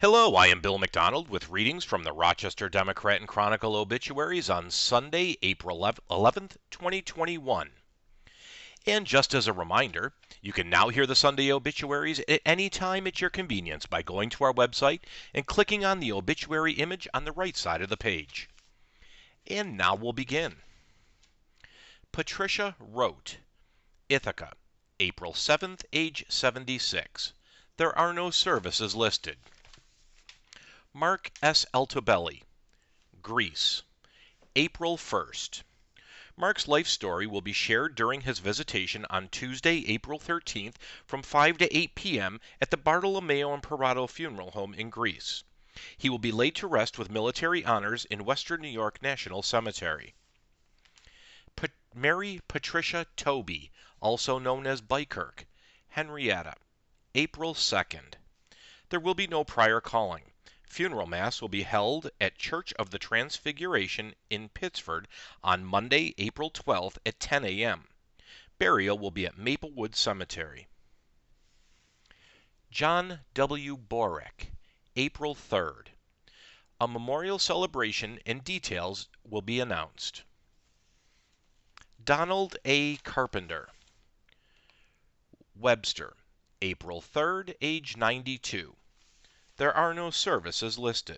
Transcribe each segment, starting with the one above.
Hello, I am Bill McDonald with readings from the Rochester Democrat and Chronicle obituaries on Sunday, April 11th, 2021. And just as a reminder, you can now hear the Sunday obituaries at any time at your convenience by going to our website and clicking on the obituary image on the right side of the page. And now we'll begin. Patricia Rote, Ithaca, April 7th, age 76. There are no services listed. Mark S. Altobelli, Greece, April 1st. Mark's life story will be shared during his visitation on Tuesday, April 13th from 5 to 8 p.m. at the Bartolomeo Imperato Funeral Home in Greece. He will be laid to rest with military honors in Western New York National Cemetery. Mary Patricia Toby, also known as Bykirk, Henrietta, April 2nd. There will be no prior calling. Funeral Mass will be held at Church of the Transfiguration in Pittsford on Monday, April 12th at 10 a.m. Burial will be at Maplewood Cemetery. John W. Borek, April 3rd. A memorial celebration and details will be announced. Donald A. Carpenter, Webster, April 3rd, age 92. There are no services listed.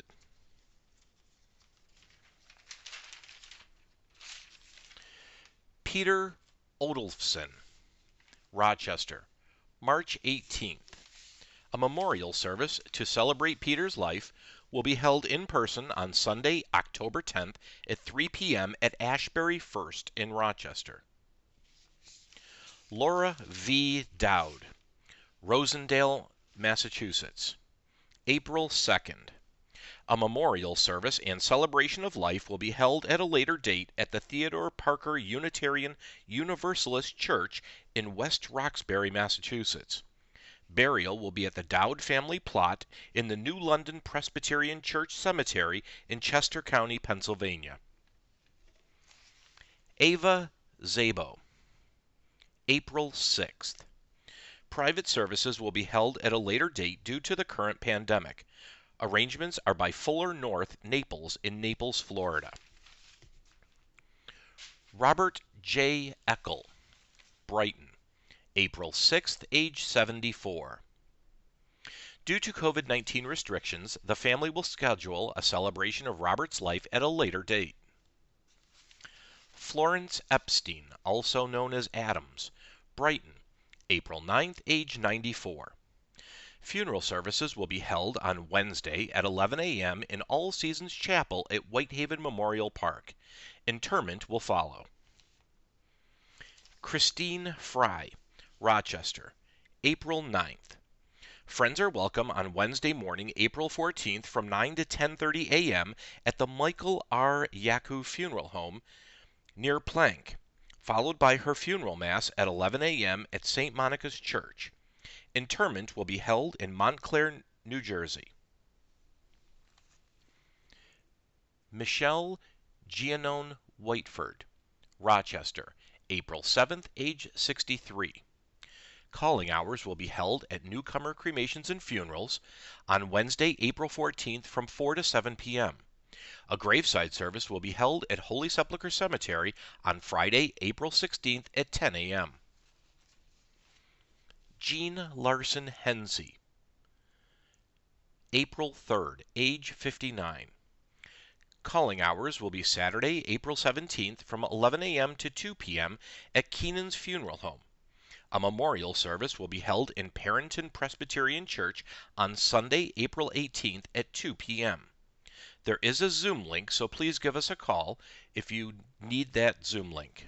Peter Odolfson, Rochester, March 18th. A memorial service to celebrate Peter's life will be held in person on Sunday, October 10th at 3 p.m. at Ashbury First in Rochester. Laura V. Dowd, Rosendale, Massachusetts, April 2nd. A memorial service and celebration of life will be held at a later date at the Theodore Parker Unitarian Universalist Church in West Roxbury, Massachusetts. Burial will be at the Dowd family plot in the New London Presbyterian Church Cemetery in Chester County, Pennsylvania. Ava Szabo, April 6th. Private services will be held at a later date due to the current pandemic. Arrangements are by Fuller North Naples in Naples, Florida. Robert J. Eckel, Brighton, April 6th, age 74. Due to COVID-19 restrictions, the family will schedule a celebration of Robert's life at a later date. Florence Epstein, also known as Adams, Brighton, April 9th, age 94. Funeral services will be held on Wednesday at 11 a.m. in All Seasons Chapel at Whitehaven Memorial Park. Interment will follow. Christine Fry, Rochester, April 9th. Friends are welcome on Wednesday morning, April 14th from 9 to 10:30 a.m. at the Michael R. Yaku Funeral Home near Plank, followed by her funeral mass at 11 a.m. at St. Monica's Church. Interment will be held in Montclair, New Jersey. Michelle Giannone Whiteford, Rochester, April 7th, age 63. Calling hours will be held at Newcomer Cremations and Funerals on Wednesday, April 14th from 4 to 7 p.m. A graveside service will be held at Holy Sepulchre Cemetery on Friday, April 16th at 10 a.m. Jean Larson Hensey, April 3rd, age 59. Calling hours will be Saturday, April 17th from 11 a.m. to 2 p.m. at Keenan's Funeral Home. A memorial service will be held in Parrington Presbyterian Church on Sunday, April 18th at 2 p.m. There is a Zoom link, so please give us a call if you need that Zoom link.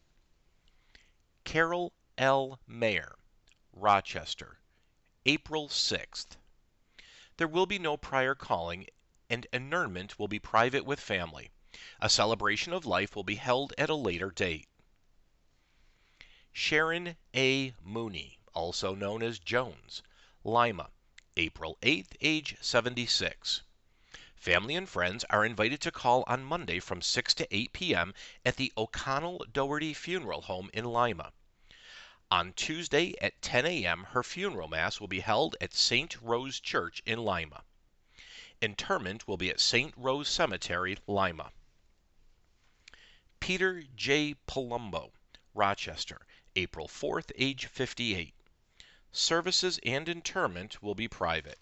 Carol L. Mayer, Rochester, April 6th. There will be no prior calling, and interment will be private with family. A celebration of life will be held at a later date. Sharon A. Mooney, also known as Jones, Lima, April 8th, age 76. Family and friends are invited to call on Monday from 6 to 8 p.m. at the O'Connell Doherty Funeral Home in Lima. On Tuesday at 10 a.m., her funeral mass will be held at St. Rose Church in Lima. Interment will be at St. Rose Cemetery, Lima. Peter J. Palumbo, Rochester, April 4th, age 58. Services and interment will be private.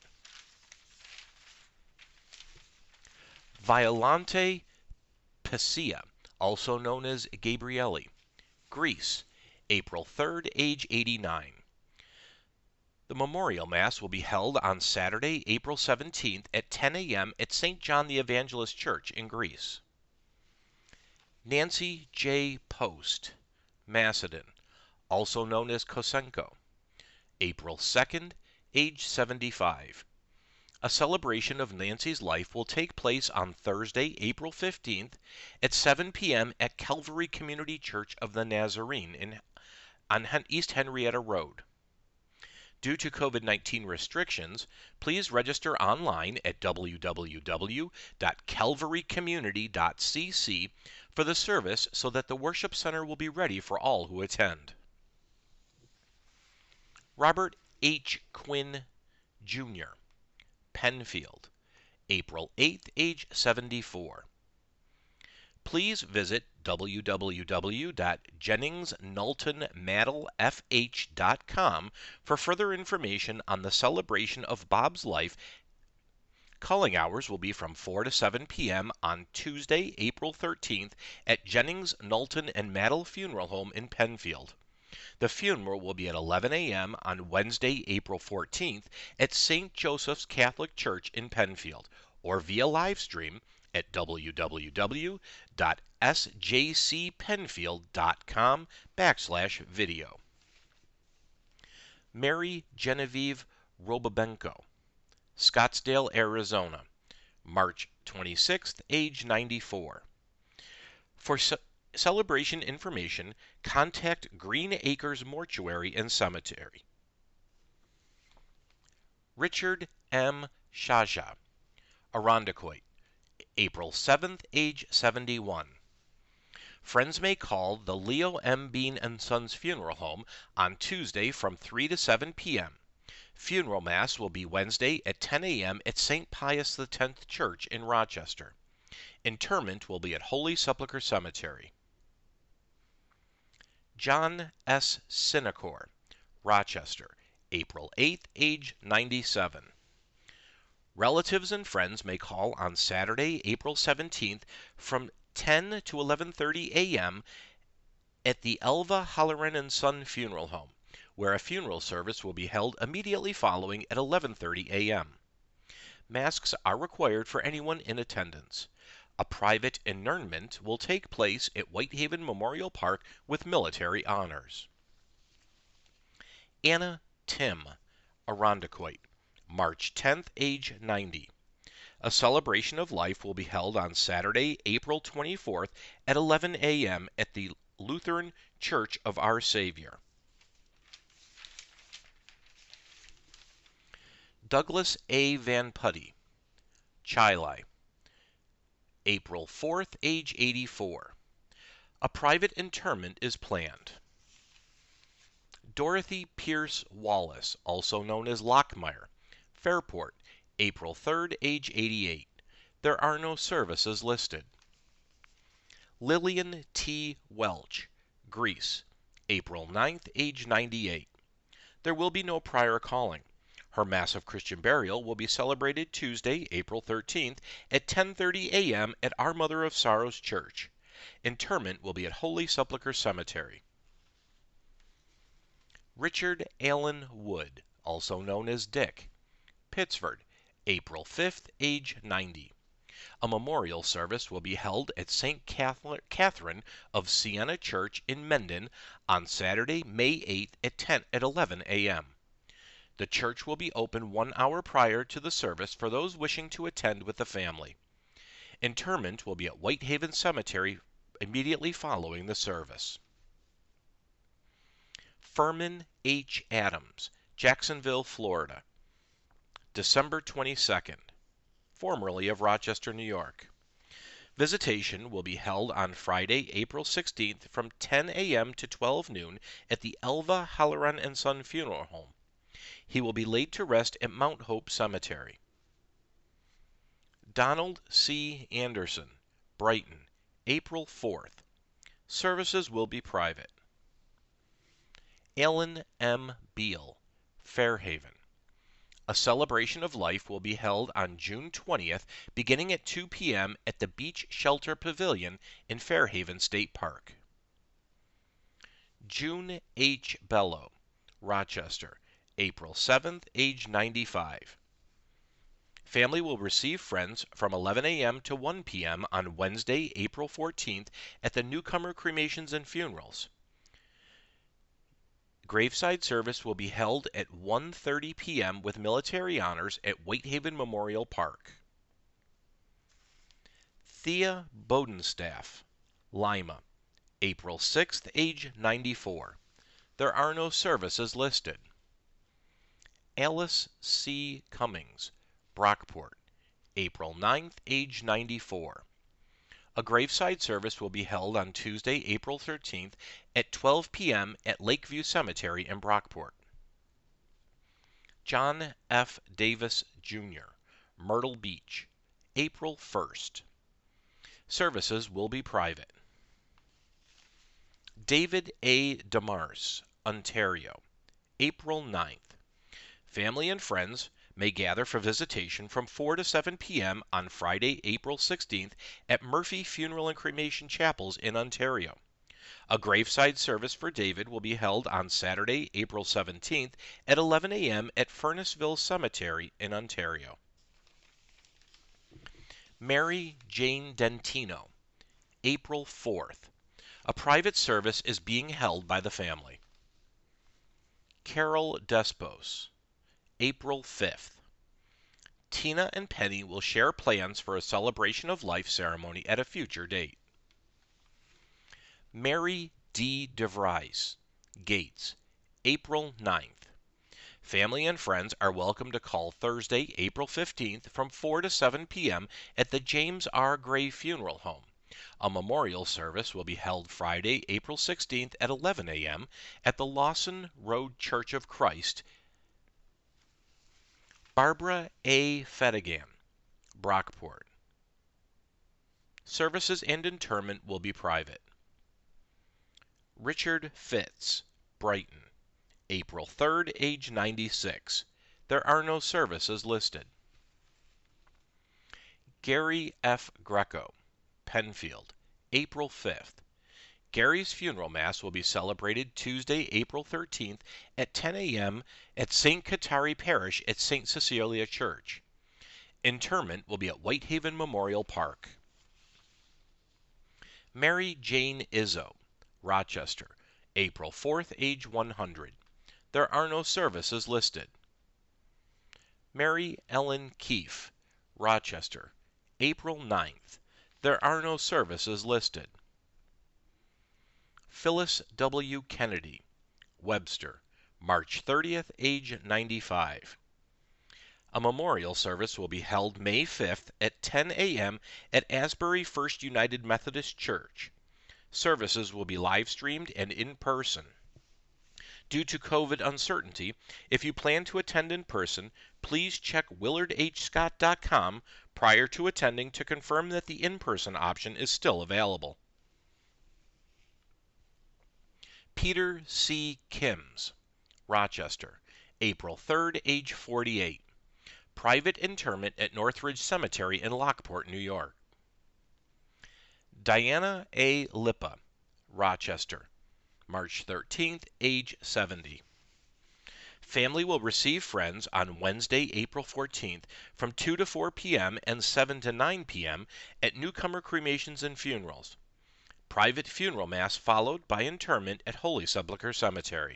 Violante Pescia, also known as Gabrielli, Greece, April 3rd, age 89. The memorial mass will be held on Saturday, April 17th at 10 a.m. at St. John the Evangelist Church in Greece. Nancy J. Post, Macedon, also known as Kosenko, April 2nd, age 75. A celebration of Nancy's life will take place on Thursday, April 15th at 7 p.m. at Calvary Community Church of the Nazarene on East Henrietta Road. Due to COVID-19 restrictions, please register online at www.calvarycommunity.cc for the service so that the worship center will be ready for all who attend. Robert H. Quinn, Jr., Penfield, April 8th, age 74. Please visit www.jenningsknowltonmaddelfh.com for further information on the celebration of Bob's life. Calling hours will be from 4 to 7 p.m. on Tuesday, April 13th at Jennings, Knowlton, and Maddel Funeral Home in Penfield. The funeral will be at 11 a.m. on Wednesday, April 14th at St. Joseph's Catholic Church in Penfield, or via live stream at www.sjcpenfield.com/video. Mary Genevieve Robabenko, Scottsdale, Arizona, March 26th, age 94. For celebration information, contact Green Acres Mortuary and Cemetery. Richard M. Shaja, Irondequoit, April 7th, age 71. Friends may call the Leo M. Bean & Sons Funeral Home on Tuesday from 3 to 7 p.m. Funeral Mass will be Wednesday at 10 a.m. at St. Pius X Church in Rochester. Interment will be at Holy Sepulchre Cemetery. John S. Sinacor, Rochester, April 8th, age 97. Relatives and friends may call on Saturday, April 17th from 10 to 11:30 a.m. at the Elva Halloran & Son Funeral Home, where a funeral service will be held immediately following at 11:30 a.m. Masks are required for anyone in attendance. A private interment will take place at Whitehaven Memorial Park with military honors. Anna Tim, Irondequoit, March 10th, age 90. A celebration of life will be held on Saturday, April 24th at 11 a.m. at the Lutheran Church of Our Savior. Douglas A. Van Putty, Chili, April 4th, age 84. A private interment is planned. Dorothy Pierce Wallace, also known as Lockmeyer, Fairport, April 3rd, age 88. There are no services listed. Lillian T. Welch, Greece, April 9th, age 98. There will be no prior calling. Her Mass of Christian burial will be celebrated Tuesday, April 13th at 10:30 a.m. at Our Mother of Sorrows Church. Interment will be at Holy Sepulchre Cemetery. Richard Allen Wood, also known as Dick, Pittsford, April 5th, age 90. A memorial service will be held at St. Catherine of Siena Church in Mendon on Saturday, May 8th at 11 a.m. The church will be open 1 hour prior to the service for those wishing to attend with the family. Interment will be at Whitehaven Cemetery immediately following the service. Furman H. Adams, Jacksonville, Florida, December 22nd, formerly of Rochester, New York. Visitation will be held on Friday, April 16th from 10 a.m. to 12 noon at the Elva Halloran & Son Funeral Home. He will be laid to rest at Mount Hope Cemetery. Donald C. Anderson, Brighton, April 4th. Services will be private. Alan M. Beal, Fairhaven. A celebration of life will be held on June 20th, beginning at 2 p.m. at the Beach Shelter Pavilion in Fairhaven State Park. June H. Bello, Rochester, April 7th, age 95. Family will receive friends from 11 a.m. to 1 p.m. on Wednesday, April 14th at the Newcomer Cremations and Funerals. Graveside service will be held at 1:30 p.m. with military honors at Whitehaven Memorial Park. Thea Bodenstaff, Lima, April 6th, age 94. There are no services listed. Alice C. Cummings, Brockport, April 9th, age 94. A graveside service will be held on Tuesday, April 13th at 12 p.m. at Lakeview Cemetery in Brockport. John F. Davis, Jr., Myrtle Beach, April 1st. Services will be private. David A. Demars, Ontario, April 9th. Family and friends may gather for visitation from 4 to 7 p.m. on Friday, April 16th at Murphy Funeral and Cremation Chapels in Ontario. A graveside service for David will be held on Saturday, April 17th at 11 a.m. at Furnaceville Cemetery in Ontario. Mary Jane Dentino, April 4th. A private service is being held by the family. Carol Despos, April 5th. Tina and Penny will share plans for a celebration of life ceremony at a future date. Mary D. DeVries, Gates, April 9th. Family and friends are welcome to call Thursday, April 15th from 4 to 7 p.m. at the James R. Gray Funeral Home. A memorial service will be held Friday, April 16th at 11 a.m. at the Lawson Road Church of Christ. Barbara A. Fedigan, Brockport. Services and interment will be private. Richard Fitz, Brighton, April 3rd, age 96. There are no services listed. Gary F. Greco, Penfield, April 5th. Gary's funeral mass will be celebrated Tuesday, April 13th at 10 a.m. at St. Katari Parish at St. Cecilia Church. Interment will be at Whitehaven Memorial Park. Mary Jane Izzo, Rochester, April 4th, age 100. There are no services listed. Mary Ellen Keefe, Rochester, April 9th. There are no services listed. Phyllis W. Kennedy, Webster, March 30th, age 95. A memorial service will be held May 5th at 10 a.m. at Asbury First United Methodist Church. Services will be live streamed and in person. Due to COVID uncertainty, if you plan to attend in person, please check willardhscott.com prior to attending to confirm that the in-person option is still available. Peter C. Kims, Rochester, April 3rd, age 48. Private interment at Northridge Cemetery in Lockport, New York. Diana A. Lippa, Rochester, March 13th, age 70. Family will receive friends on Wednesday, April 14th from 2 to 4 p.m. and 7 to 9 p.m. at Newcomer Cremations and Funerals. Private funeral mass followed by interment at Holy Sepulchre Cemetery.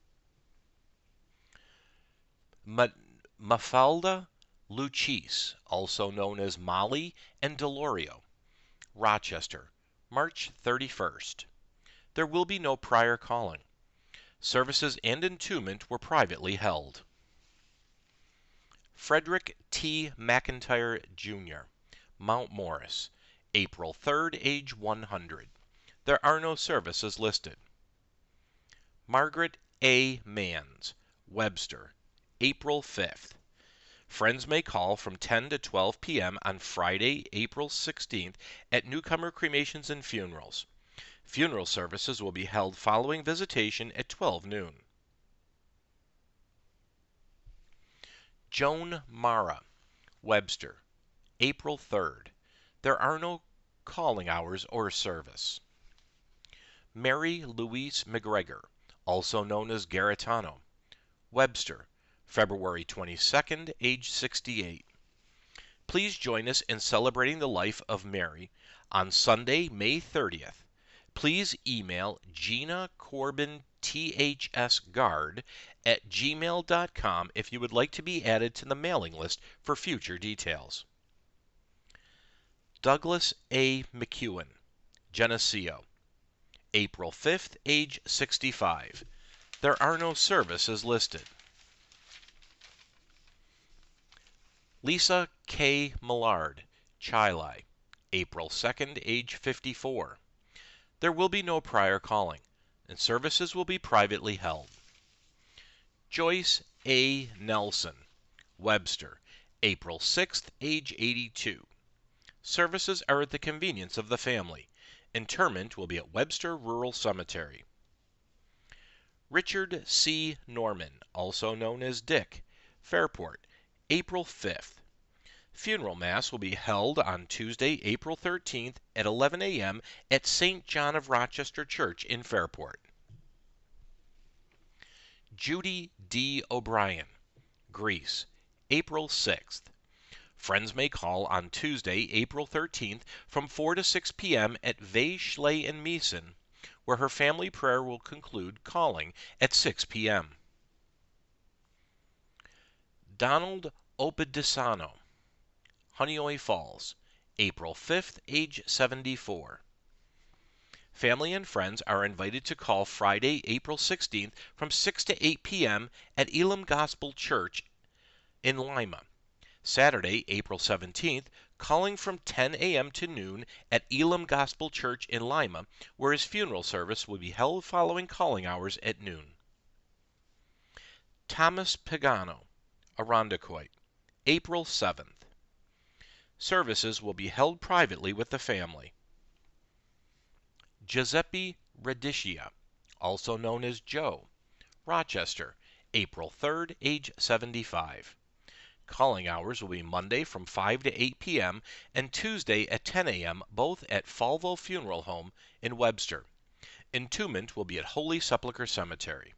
Mafalda Luchese, also known as Molly and Delorio, Rochester, March 31st. There will be no prior calling. Services and entombment were privately held. Frederick T. McIntyre, Jr., Mount Morris, April 3rd, age 100. There are no services listed. Margaret A. Manns, Webster, April 5th. Friends may call from 10 to 12 p.m. on Friday, April 16th at Newcomer Cremations and Funerals. Funeral services will be held following visitation at 12 noon. Joan Mara, Webster, April 3rd. There are no calling hours or service. Mary Louise McGregor, also known as Garitano, Webster, February 22nd, age 68. Please join us in celebrating the life of Mary on Sunday, May 30th. Please email Gina Corbin THSguard@gmail.com if you would like to be added to the mailing list for future details. Douglas A. McEwen, Geneseo, April 5th, age 65. There are no services listed. Lisa K. Millard, Chili, April 2nd, age 54. There will be no prior calling, and services will be privately held. Joyce A. Nelson, Webster, April 6th, age 82. Services are at the convenience of the family. Interment will be at Webster Rural Cemetery. Richard C. Norman, also known as Dick, Fairport, April 5th. Funeral Mass will be held on Tuesday, April 13th at 11 a.m. at St. John of Rochester Church in Fairport. Judy D. O'Brien, Greece, April 6th. Friends may call on Tuesday, April 13th from 4 to 6 p.m. at Vay Schley in Meeson, where her family prayer will conclude calling at 6 p.m. Donald Opedisano, Honeoye Falls, April 5th, age 74. Family and friends are invited to call Friday, April 16th from 6 to 8 p.m. at Elam Gospel Church in Lima. Saturday, April 17th, calling from 10 a.m. to noon at Elam Gospel Church in Lima, where his funeral service will be held following calling hours at noon. Thomas Pagano, Irondequoit, April 7th. Services will be held privately with the family. Giuseppe Radicchia, also known as Joe, Rochester, April 3rd, age 75. Calling hours will be Monday from 5 to 8 p.m. and Tuesday at 10 a.m., both at Falvo Funeral Home in Webster. Entombment will be at Holy Sepulchre Cemetery.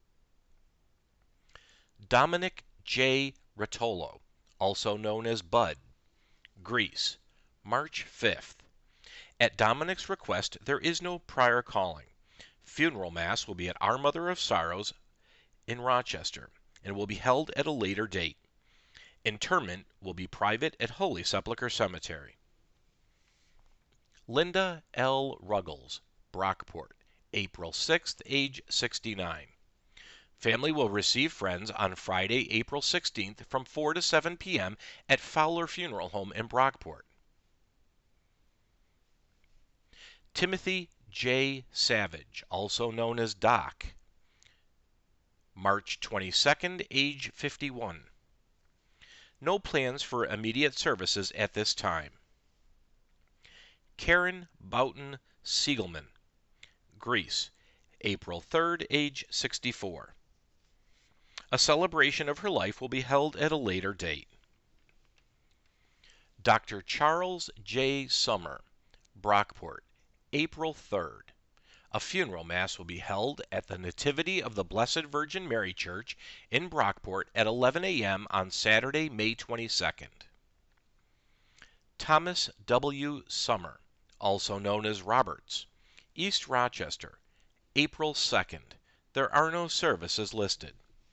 Dominic J. Rotolo, also known as Bud, Greece, March 5th. At Dominic's request, there is no prior calling. Funeral Mass will be at Our Mother of Sorrows in Rochester and will be held at a later date. Interment will be private at Holy Sepulchre Cemetery. Linda L. Ruggles, Brockport, April 6th, age 69. Family will receive friends on Friday, April 16th from 4 to 7 p.m. at Fowler Funeral Home in Brockport. Timothy J. Savage, also known as Doc, March 22nd, age 51. No plans for immediate services at this time. Karen Boughton Siegelman, Greece, April 3rd, age 64. A celebration of her life will be held at a later date. Dr. Charles J. Summer, Brockport, April 3rd. A funeral mass will be held at the Nativity of the Blessed Virgin Mary Church in Brockport at 11 a.m. on Saturday, May 22nd. Thomas W. Summer, also known as Roberts, East Rochester, April 2nd. There are no services listed.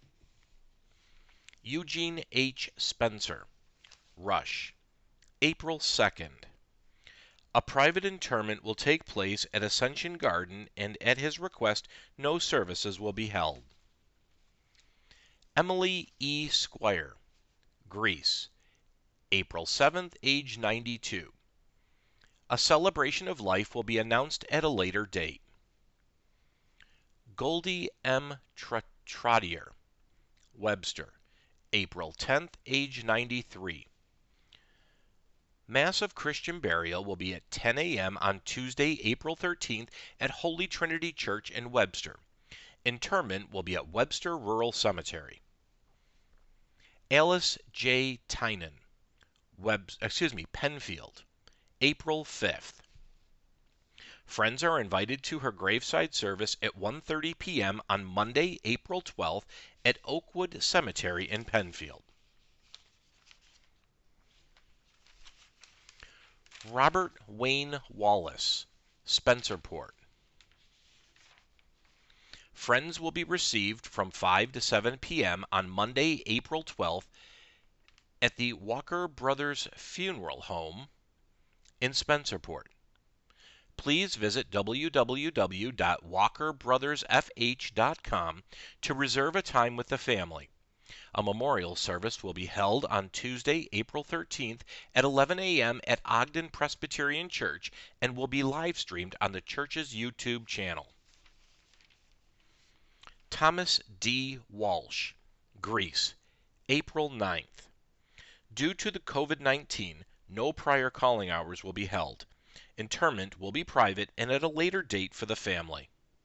Eugene H. Spencer, Rush, April 2nd. A private interment will take place at Ascension Garden, and at his request, no services will be held. Emily E. Squire, Greece, April 7th, age 92. A celebration of life will be announced at a later date. Goldie M. Trottier, Webster, April 10th, age 93. Mass of Christian burial will be at 10 a.m. on Tuesday, April 13th at Holy Trinity Church in Webster. Interment will be at Webster Rural Cemetery. Alice J. Tynan, Penfield, April 5th. Friends are invited to her graveside service at 1:30 p.m. on Monday, April 12th at Oakwood Cemetery in Penfield. Robert Wayne Wallace, Spencerport. Friends will be received from 5 to 7 p.m. on Monday, April 12th at the Walker Brothers Funeral Home in Spencerport. Please visit www.walkerbrothersfh.com to reserve a time with the family. A memorial service will be held on Tuesday, April 13th at 11 a.m. at Ogden Presbyterian Church and will be live streamed on the church's YouTube channel. Thomas D. Walsh, Greece, April 9th. Due to the COVID-19, no prior calling hours will be held. Interment will be private and at a later date for the family.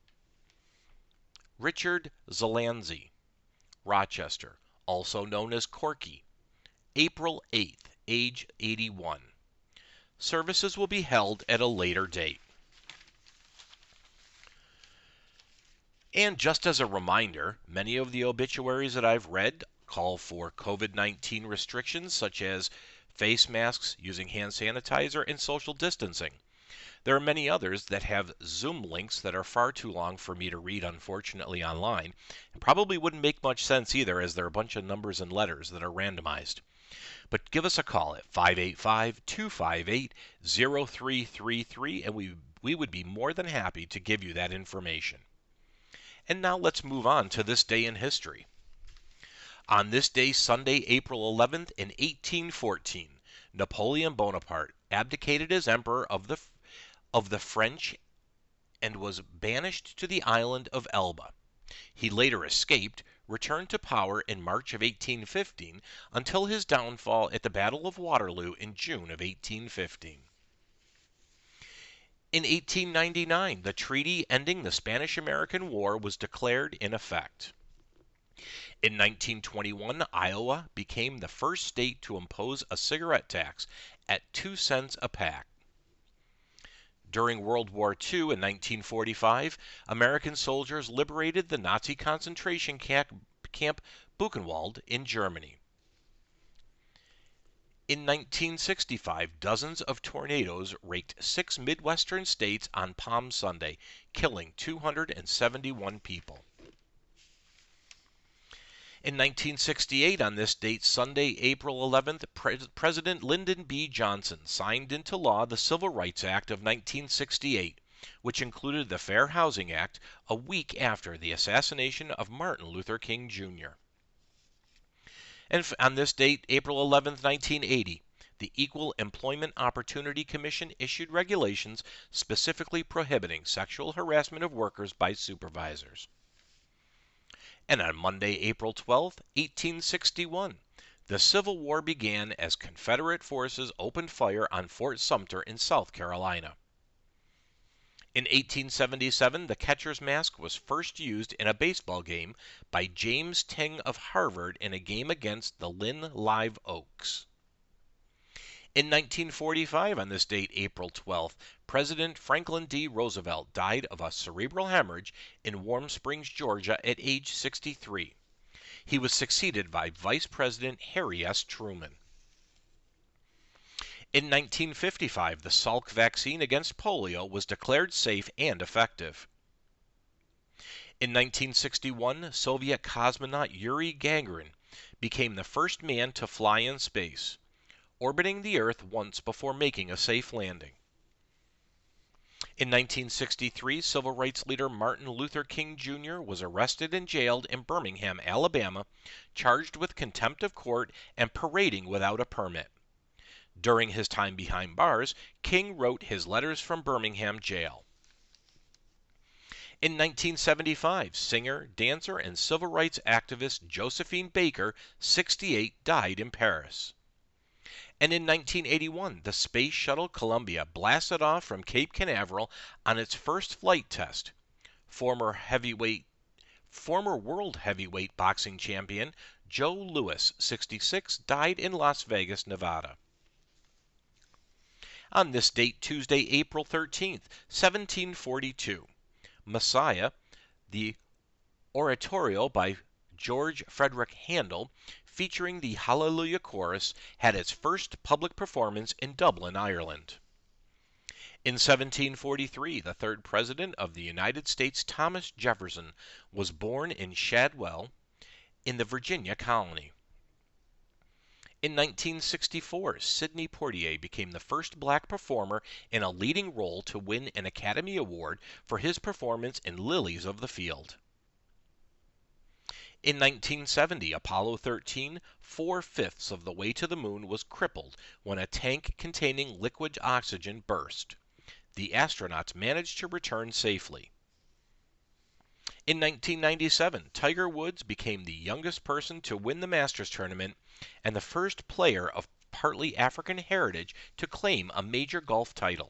Richard Zelanzi, Rochester, also known as Corky, April 8th, age 81. Services will be held at a later date. And just as a reminder, many of the obituaries that I've read call for COVID-19 restrictions such as face masks, using hand sanitizer, and social distancing. There are many others that have Zoom links that are far too long for me to read, unfortunately, online. And probably wouldn't make much sense either, as they're a bunch of numbers and letters that are randomized. But give us a call at 585-258-0333, and we would be more than happy to give you that information. And now let's move on to this day in history. On this day, Sunday, April 11th, in 1814, Napoleon Bonaparte abdicated as Emperor of the French and was banished to the island of Elba. He later escaped, returned to power in March of 1815 until his downfall at the Battle of Waterloo in June of 1815. In 1899, the treaty ending the Spanish-American War was declared in effect. In 1921, Iowa became the first state to impose a cigarette tax at 2 cents a pack. During World War II in 1945, American soldiers liberated the Nazi concentration camp Buchenwald in Germany. In 1965, dozens of tornadoes raked 6 Midwestern states on Palm Sunday, killing 271 people. In 1968, on this date, Sunday, April 11th, President Lyndon B. Johnson signed into law the Civil Rights Act of 1968, which included the Fair Housing Act a week after the assassination of Martin Luther King, Jr. And on this date, April 11th, 1980, the Equal Employment Opportunity Commission issued regulations specifically prohibiting sexual harassment of workers by supervisors. And on Monday, April 12, 1861, the Civil War began as Confederate forces opened fire on Fort Sumter in South Carolina. In 1877, the catcher's mask was first used in a baseball game by James Ting of Harvard in a game against the Lynn Live Oaks. In 1945, on this date, April 12th, President Franklin D. Roosevelt died of a cerebral hemorrhage in Warm Springs, Georgia, at age 63. He was succeeded by Vice President Harry S. Truman. In 1955, the Salk vaccine against polio was declared safe and effective. In 1961, Soviet cosmonaut Yuri Gagarin became the first man to fly in space, orbiting the Earth once before making a safe landing. In 1963, civil rights leader Martin Luther King Jr. was arrested and jailed in Birmingham, Alabama, charged with contempt of court and parading without a permit. During his time behind bars, King wrote his letters from Birmingham jail. In 1975, singer, dancer, and civil rights activist Josephine Baker, 68, died in Paris. And in 1981, the Space Shuttle Columbia blasted off from Cape Canaveral on its first flight test. Former world heavyweight boxing champion Joe Louis, 66, died in Las Vegas, Nevada. On this date, Tuesday, April 13th, 1742, Messiah, the oratorio by George Frederick Handel, featuring the Hallelujah Chorus, had its first public performance in Dublin, Ireland. In 1743, the third President of the United States, Thomas Jefferson, was born in Shadwell, in the Virginia colony. In 1964, Sidney Poitier became the first black performer in a leading role to win an Academy Award for his performance in Lilies of the Field. In 1970, Apollo 13, 4/5 of the way to the moon, was crippled when a tank containing liquid oxygen burst. The astronauts managed to return safely. In 1997, Tiger Woods became the youngest person to win the Masters tournament and the first player of partly African heritage to claim a major golf title.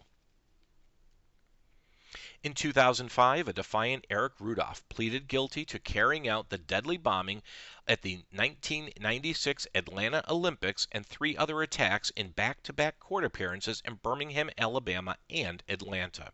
In 2005, a defiant Eric Rudolph pleaded guilty to carrying out the deadly bombing at the 1996 Atlanta Olympics and 3 other attacks in back-to-back court appearances in Birmingham, Alabama, and Atlanta.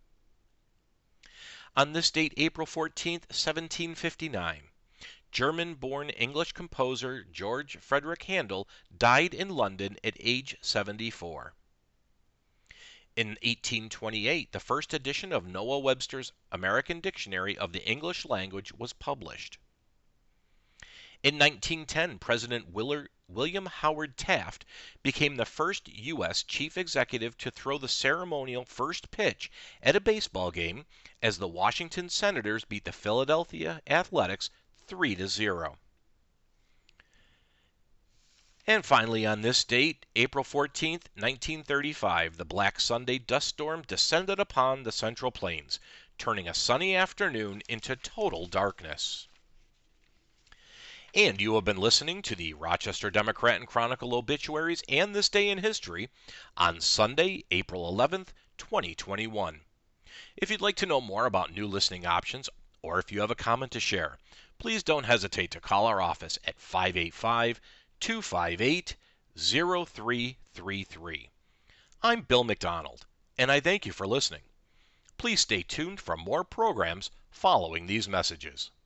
On this date, April 14th, 1759, German-born English composer George Frederick Handel died in London at age 74. In 1828, the first edition of Noah Webster's American Dictionary of the English Language was published. In 1910, President William Howard Taft became the first U.S. chief executive to throw the ceremonial first pitch at a baseball game as the Washington Senators beat the Philadelphia Athletics 3-0. And finally, on this date, April 14th, 1935, the Black Sunday dust storm descended upon the Central Plains, turning a sunny afternoon into total darkness. And you have been listening to the Rochester Democrat and Chronicle obituaries and This Day in History on Sunday, April 11th, 2021. If you'd like to know more about new listening options, or if you have a comment to share, please don't hesitate to call our office at 585-258-0333. I'm Bill McDonald, and I thank you for listening. Please stay tuned for more programs following these messages.